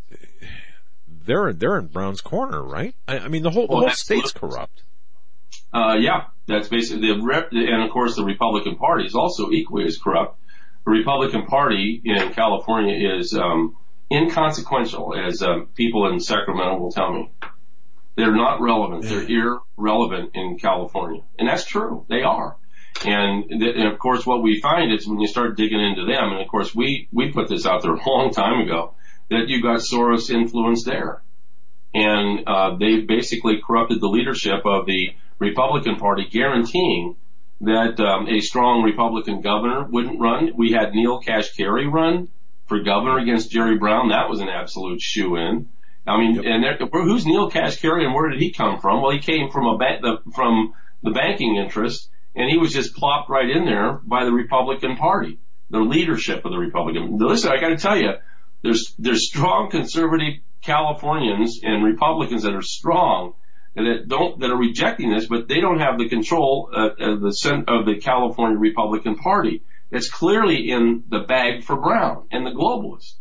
they're in Brown's corner, right? I mean, the whole state's corrupt. Yeah, that's basically and of course the Republican Party is also equally as corrupt. The Republican Party in California is inconsequential, as people in Sacramento will tell me. They're not relevant. They're irrelevant in California. And that's true. They are. And of course, what we find is when you start digging into them, and of course, we put this out there a long time ago, that you got Soros influence there. And they've basically corrupted the leadership of the Republican Party, guaranteeing that a strong Republican governor wouldn't run. We had Neil Kashkari run for governor against Jerry Brown. That was an absolute shoo-in. I mean, and who's Neil Kashkari and where did he come from? Well, he came from from the banking interest, and he was just plopped right in there by the Republican Party, the leadership of the Republican. Listen, I got to tell you, there's strong conservative Californians and Republicans that are strong and that are rejecting this, but they don't have the control of the California Republican Party. It's clearly in the bag for Brown and the globalists.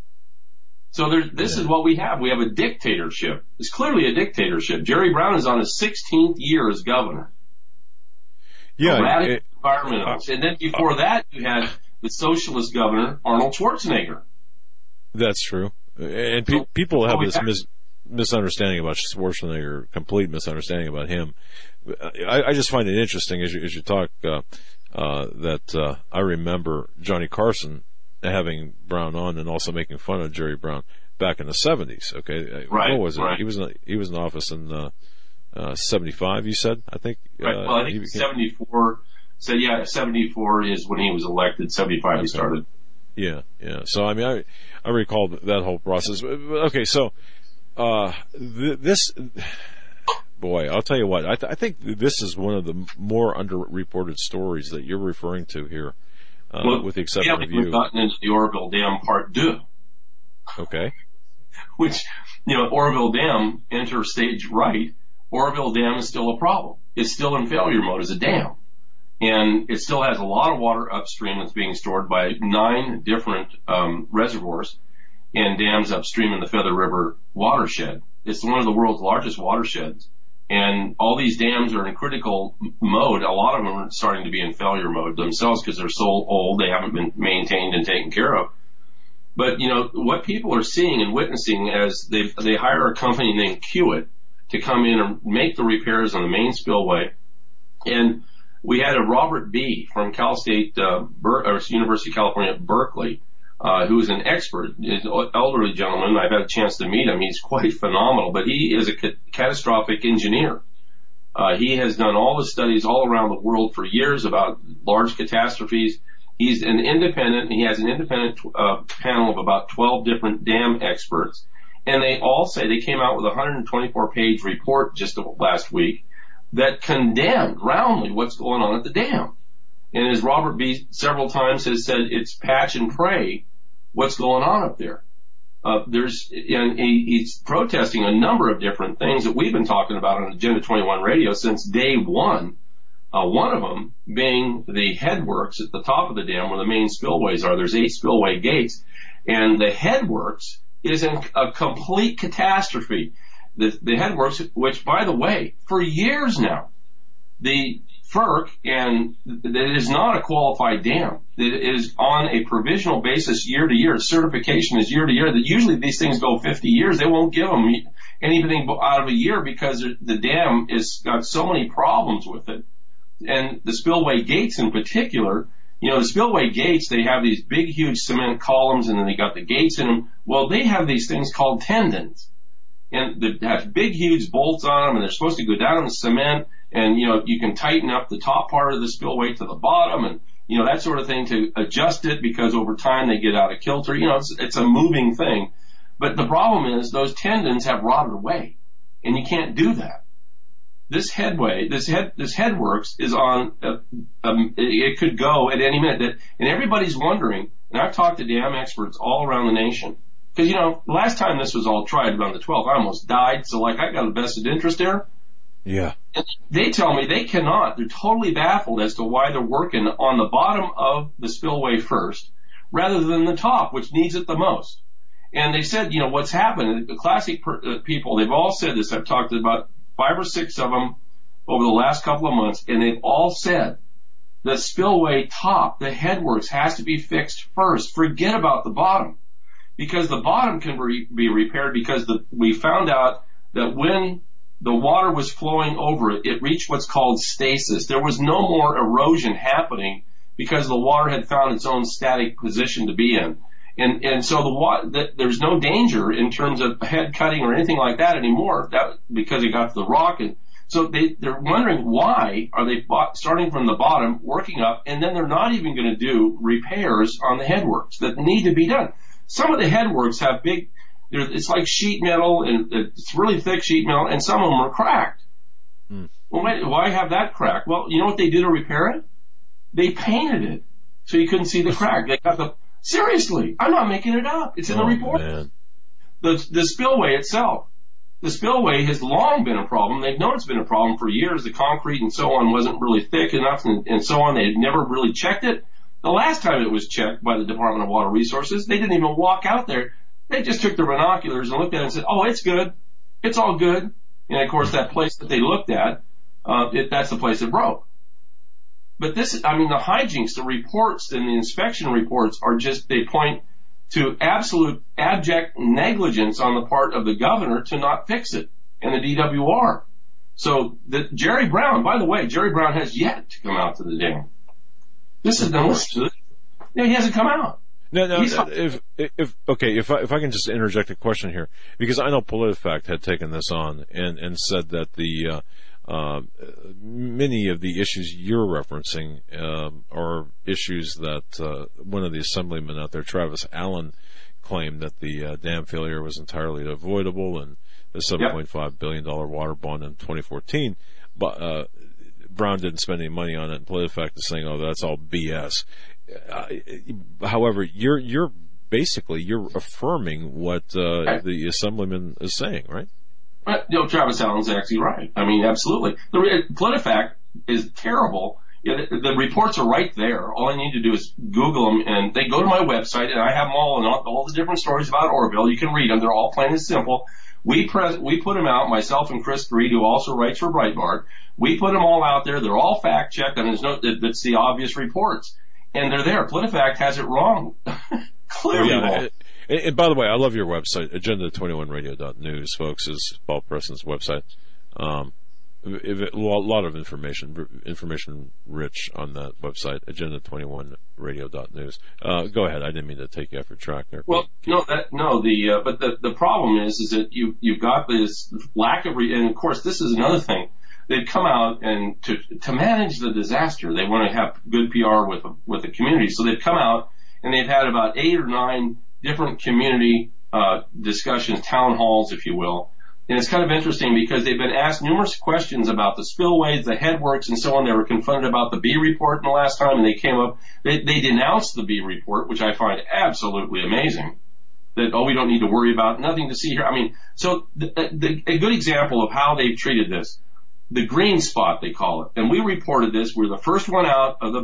So this is what we have. We have a dictatorship. It's clearly a dictatorship. Jerry Brown is on his 16th year as governor. Yeah. Radical environmentalists. And then before that, you had the socialist governor, Arnold Schwarzenegger. That's true. And people have this misunderstanding about Schwarzenegger, complete misunderstanding about him. I just find it interesting as you talk that I remember Johnny Carson having Brown on and also making fun of Jerry Brown back in the 70s. Okay, right? What was it? Right. He was in office in 75. You said, I think. Right. Well, I think 74. So yeah, 74 is when he was elected. 75 he started. Yeah. So I mean, I recall that whole process. Okay, so this. Boy, I'll tell you what. I think this is one of the more underreported stories that you're referring to here, with the exception of you. We've gotten into the Oroville Dam Part 2. Okay. Which, Oroville Dam, enter stage right. Oroville Dam is still a problem. It's still in failure mode as a dam. And it still has a lot of water upstream that's being stored by 9 different reservoirs and dams upstream in the Feather River watershed. It's one of the world's largest watersheds. And all these dams are in critical mode. A lot of them are starting to be in failure mode themselves because they're so old they haven't been maintained and taken care of. But, what people are seeing and witnessing as they hire a company named Kiewit to come in and make the repairs on the main spillway. And we had a Robert B. from Cal State, University of California at Berkeley, who is an expert, is an elderly gentleman. I've had a chance to meet him. He's quite phenomenal, but he is a catastrophic engineer. He has done all the studies all around the world for years about large catastrophes. He's an independent, he has an independent panel of about 12 different dam experts. And they all say, they came out with a 124-page report just last week that condemned roundly what's going on at the dam. And as Robert B. several times has said, it's patch and pray what's going on up there. He's protesting a number of different things that we've been talking about on Agenda 21 Radio since day one. One of them being the headworks at the top of the dam where the main spillways are. There's 8 spillway gates, and the headworks is a complete catastrophe. The headworks, which, by the way, for years now, the FERC, and it is not a qualified dam. It is on a provisional basis year to year. Certification is year to year. Usually these things go 50 years. They won't give them anything out of a year because the dam has got so many problems with it. And the spillway gates in particular, the spillway gates, they have these big, huge cement columns, and then they got the gates in them. Well, they have these things called tendons, and they have big, huge bolts on them, and they're supposed to go down in the cement, and, you can tighten up the top part of the spillway to the bottom, and, that sort of thing to adjust it, because over time they get out of kilter. It's a moving thing. But the problem is those tendons have rotted away, and you can't do that. This headworks is on, it could go at any minute. And everybody's wondering, and I've talked to dam experts all around the nation, because, the last time this was all tried on the 12th, I almost died, so I got a vested interest there. Yeah. And they tell me they cannot, they're totally baffled as to why they're working on the bottom of the spillway first, rather than the top, which needs it the most. And they said, what's happened, the classic people, they've all said this, I've talked to about 5 or 6 of them over the last couple of months, and they've all said the spillway top, the headworks, has to be fixed first. Forget about the bottom, because the bottom can be repaired, because we found out that when the water was flowing over it, it reached what's called stasis. There was no more erosion happening because the water had found its own static position to be in. And so there's no danger in terms of head cutting or anything like that anymore, because it got to the rock. And so they're wondering, why are they starting from the bottom, working up, and then they're not even going to do repairs on the headworks that need to be done. Some of the headworks have it's like sheet metal, and it's really thick sheet metal, and some of them are cracked. Well, why have that crack? Well, you know what they did to repair it? They painted it so you couldn't see the crack. Seriously, I'm not making it up. It's in the report. Man. The spillway itself. The spillway has long been a problem. They've known it's been a problem for years. The concrete and so on wasn't really thick enough, and so on. They had never really checked it. The last time it was checked by the Department of Water Resources, they didn't even walk out there. They just took the binoculars and looked at it and said, oh, it's good. It's all good. And of course, that place that they looked at, that's the place that broke. But the hijinks, the reports and the inspection reports are just, they point to absolute abject negligence on the part of the governor to not fix it, and the DWR. So Jerry Brown, by the way, Jerry Brown has yet to come out to the dam. This is he hasn't come out. No. If I can just interject a question here, because I know PolitiFact had taken this on and said that the many of the issues you're referencing are issues that one of the assemblymen out there, Travis Allen, claimed that the dam failure was entirely avoidable, and the $7.5 billion water bond in 2014. But Brown didn't spend any money on it, and PolitiFact is saying, "Oh, that's all BS." However, you're basically affirming what the assemblyman is saying, right? Travis Allen's actually right. Absolutely. PolitiFact is terrible. The reports are right there. All I need to do is Google them, and they go to my website, and I have them all, and all the different stories about Oroville. You can read them. They're all plain and simple. We put them out, myself and Chris Reed, who also writes for Breitbart. We put them all out there. They're all fact-checked, and that's the obvious reports. And they're there. PolitiFact has it wrong. Clearly wrong. And by the way, I love your website. Agenda21radio.news, folks, is Paul Preston's website. A lot of information rich on that website, Agenda21radio.news. Go ahead. I didn't mean to take you off your track there. Well, but the problem is that you've got this lack of, and of course, this is another thing. They've come out and to manage the disaster, they want to have good PR with the community. So they've come out and they've had about 8 or 9 different community discussions, town halls, if you will. And it's kind of interesting because they've been asked numerous questions about the spillways, the headworks, and so on. They were confronted about the B report in the last time, and they came up. They denounced the B report, which I find absolutely amazing. That we don't need to worry about, nothing to see here. I mean, so a good example of how they've treated this. The green spot, they call it, and we reported this. We're the first one out of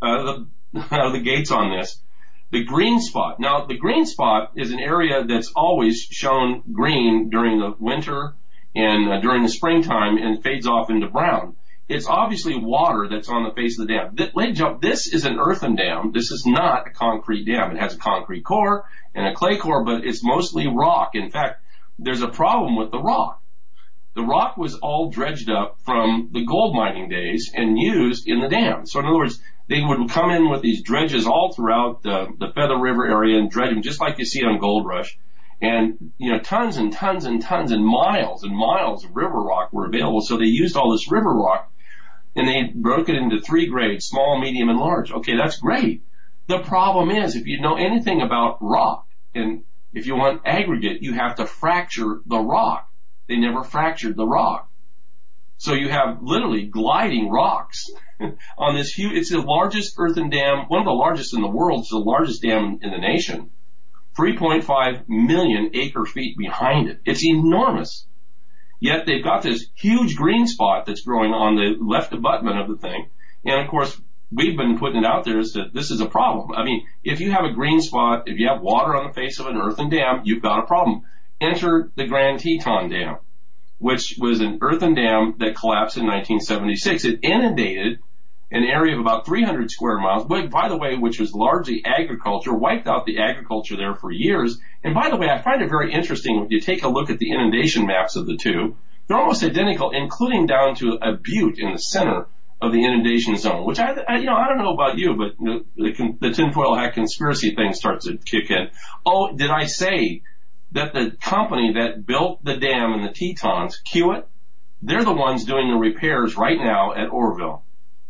the gates on this. The green spot. Now, the green spot is an area that's always shown green during the winter and during the springtime and fades off into brown. It's obviously water that's on the face of the dam. Ladies and gentlemen, this is an earthen dam. This is not a concrete dam. It has a concrete core and a clay core, but it's mostly rock. In fact, there's a problem with the rock. The rock was all dredged up from the gold mining days and used in the dam. So in other words, they would come in with these dredges all throughout the Feather River area and dredge them just like you see on Gold Rush. And, tons and tons and tons and miles of river rock were available. So they used all this river rock and they broke it into 3 grades, small, medium, and large. Okay, that's great. The problem is if you know anything about rock and if you want aggregate, you have to fracture the rock. They never fractured the rock. So you have literally gliding rocks on this huge, it's the largest earthen dam, one of the largest in the world. It's the largest dam in the nation. 3.5 million acre feet behind it. It's enormous. Yet they've got this huge green spot that's growing on the left abutment of the thing. And of course, we've been putting it out there is that this is a problem. I mean, if you have a green spot, if you have water on the face of an earthen dam, you've got a problem. Enter the Grand Teton Dam, which was an earthen dam that collapsed in 1976. It inundated an area of about 300 square miles, by the way, which was largely agriculture, wiped out the agriculture there for years. And by the way, I find it very interesting when you take a look at the inundation maps of the two. They're almost identical, including down to a butte in the center of the inundation zone, which I don't know about you, but the tinfoil hat conspiracy thing starts to kick in. Oh, did I say that the company that built the dam in the Tetons, Kiewit, they're the ones doing the repairs right now at Oroville.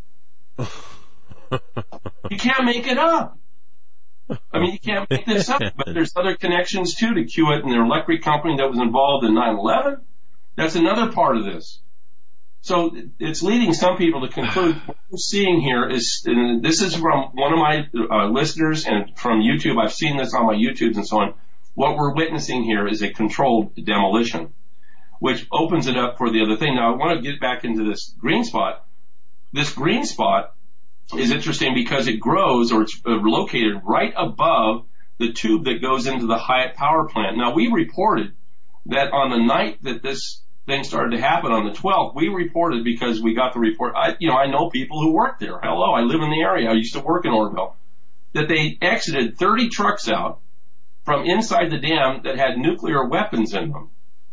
You can't make it up. I mean, you can't make this up, but there's other connections too to Kiewit and their electric company that was involved in 9/11. That's another part of this. So it's leading some people to conclude what we're seeing here is, and this is from one of my listeners and from YouTube. I've seen this on my YouTubes and so on. What we're witnessing here is a controlled demolition, which opens it up for the other thing. Now, I want to get back into this green spot. This green spot is interesting because it grows, or it's located right above the tube that goes into the Hyatt power plant. Now, we reported that on the night that this thing started to happen on the 12th, we reported because we got the report. I know people who work there. Hello, I live in the area. I used to work in Oroville. That they exited 30 trucks out from inside the dam that had nuclear weapons in them.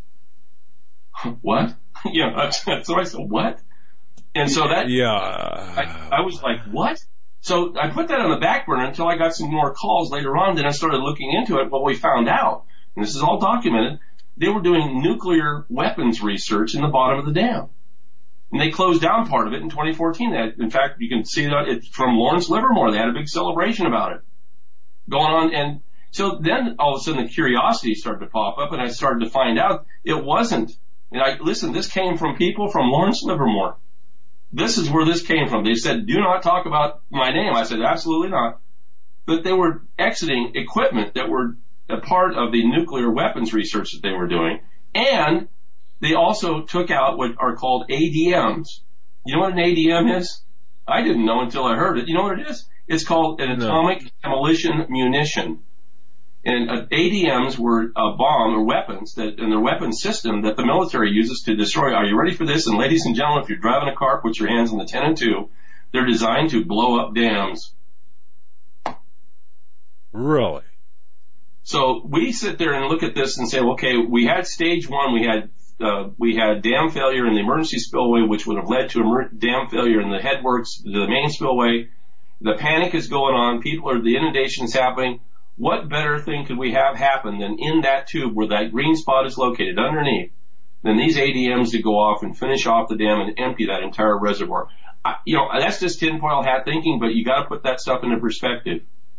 What? So I said, what? And so that, I was like, what? So I put that on the back burner until I got some more calls later on. Then I started looking into it. What we found out, and this is all documented, they were doing nuclear weapons research in the bottom of the dam. And they closed down part of it in 2014. In fact, you can see that it's from Lawrence Livermore. They had a big celebration about it going on. And so then all of a sudden the curiosity started to pop up and I started to find out it wasn't. And this came from people from Lawrence Livermore. This is where this came from. They said, do not talk about my name. I said, absolutely not. But they were exiting equipment that were a part of the nuclear weapons research that they were doing. And they also took out what are called ADMs. You know what an ADM is? I didn't know until I heard it. You know what it is? It's called an atomic demolition munition. And ADMs were a bomb or weapons that in their weapons system that the military uses to destroy. Are you ready for this? And ladies and gentlemen, if you're driving a car, put your hands on the 10 and 2. They're designed to blow up dams. Really? So we sit there and look at this and say, okay, we had stage one, we had dam failure in the emergency spillway, which would have led to dam failure in the headworks, the main spillway. The panic is going on. The inundation is happening. What better thing could we have happen than in that tube where that green spot is located underneath, than these ADMs to go off and finish off the dam and empty that entire reservoir? That's just tinfoil hat thinking, but you got to put that stuff into perspective.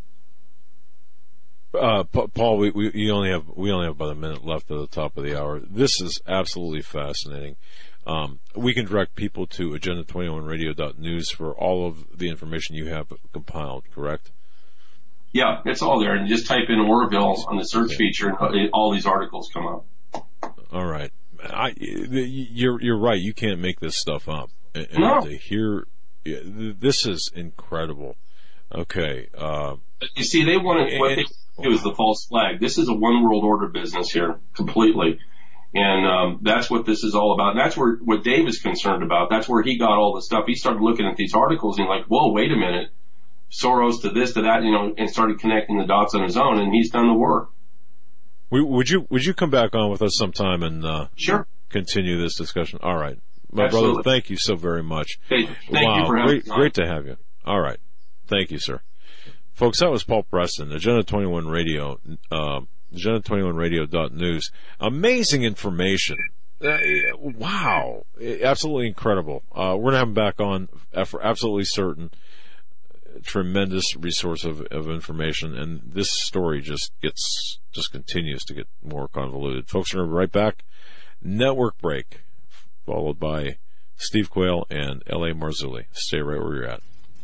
Paul, we only have about a minute left at the top of the hour. This is absolutely fascinating. We can direct people to agenda21radio.news for all of the information you have compiled, correct? Yeah, it's all there. And just type in Oroville on the search feature and all these articles come up. All right. You're right. You can't make this stuff up. And no. To hear, this is incredible. Okay. You see, they want to, what they do is the false flag. This is a one world order business here, completely. And that's what this is all about. And that's what Dave is concerned about. That's where he got all the stuff. He started looking at these articles and he's like, whoa, wait a minute. Soros to this, to that, and started connecting the dots on his own, and he's done the work. Would you come back on with us sometime and sure, continue this discussion? All right. My brother, thank you so very much. Thank you for having me on. Great to have you. All right. Thank you, sir. Folks, that was Paul Preston, Agenda 21 Radio, agenda21radio.news. Amazing information. Wow. Absolutely incredible. We're going to have him back on for absolutely certain. Tremendous resource of information, and this story just continues to get more convoluted. Folks, we're right back. Network break, followed by Steve Quayle and L.A. Marzulli. Stay right where you're at.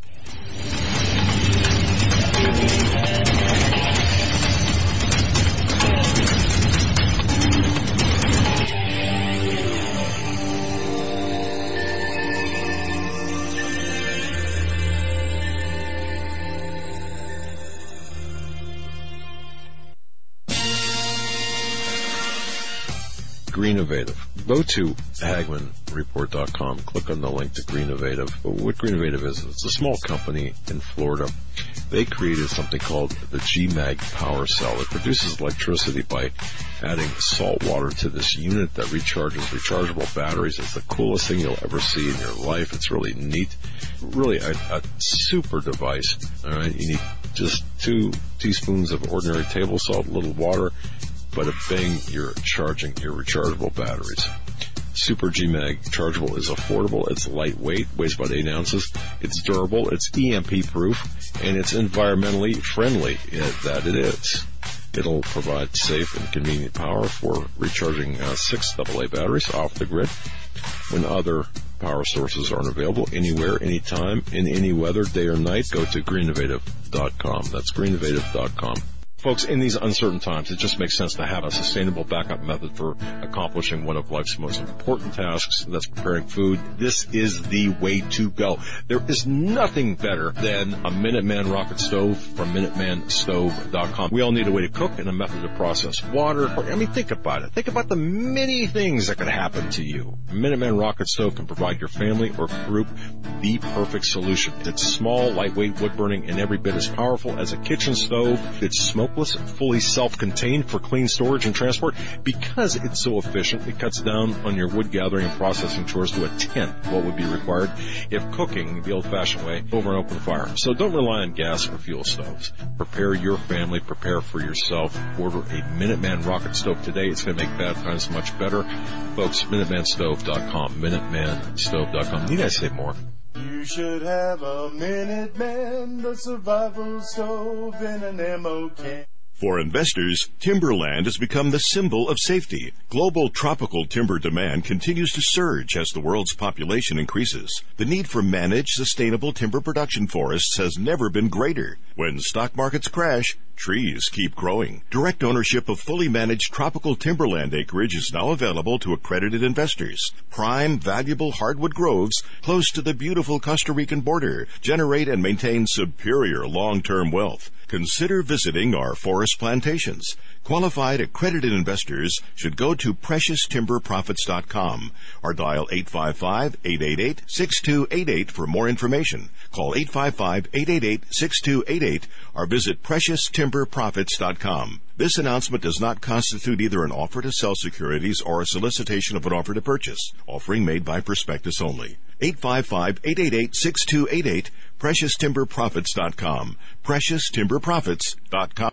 Greenovative. Go to HagmannReport.com. Click on the link to Greenovative. What Greenovative is, it's a small company in Florida. They created something called the GMAG Power Cell. It produces electricity by adding salt water to this unit that recharges rechargeable batteries. It's the coolest thing you'll ever see in your life. It's really neat. Really a super device. All right, you need just 2 teaspoons of ordinary table salt, a little water. Bada bing, you're charging your rechargeable batteries. Super GMAG chargeable is affordable, it's lightweight, weighs about 8 ounces, it's durable, it's EMP proof, and it's environmentally friendly. That it is. It'll provide safe and convenient power for recharging 6 AA batteries off the grid when other power sources aren't available, anywhere, anytime, in any weather, day or night. Go to greenovative.com. That's greenovative.com. Folks, in these uncertain times, it just makes sense to have a sustainable backup method for accomplishing one of life's most important tasks, that's preparing food. This is the way to go. There is nothing better than a Minuteman rocket stove from MinutemanStove.com. We all need a way to cook and a method to process water. I mean, think about it. Think about the many things that could happen to you. A Minuteman rocket stove can provide your family or group the perfect solution. It's small, lightweight, wood-burning, and every bit as powerful as a kitchen stove. It's smokeless and fully self-contained for clean storage and transport. Because it's so efficient, it cuts down on your wood gathering and processing chores to a tenth what would be required if cooking the old-fashioned way over an open fire. So don't rely on gas or fuel stoves. Prepare your family, prepare for yourself. Order a Minuteman rocket stove today. It's going to make bad times much better. Folks, MinutemanStove.com. MinutemanStove.com. Need I say more? You should have a Minuteman, the survival stove in an ammo can. For investors, timberland has become the symbol of safety. Global tropical timber demand continues to surge as the world's population increases. The need for managed, sustainable timber production forests has never been greater. When stock markets crash, trees keep growing. Direct ownership of fully managed tropical timberland acreage is now available to accredited investors. Prime, valuable hardwood groves close to the beautiful Costa Rican border generate and maintain superior long-term wealth. Consider visiting our forest plantations. Qualified accredited investors should go to PreciousTimberProfits.com or dial 855-888-6288 for more information. Call 855-888-6288 or visit PreciousTimberProfits.com. PreciousTimberProfits.com. This announcement does not constitute either an offer to sell securities or a solicitation of an offer to purchase. Offering made by prospectus only. 855-888-6288, PreciousTimberProfits.com. PreciousTimberProfits.com.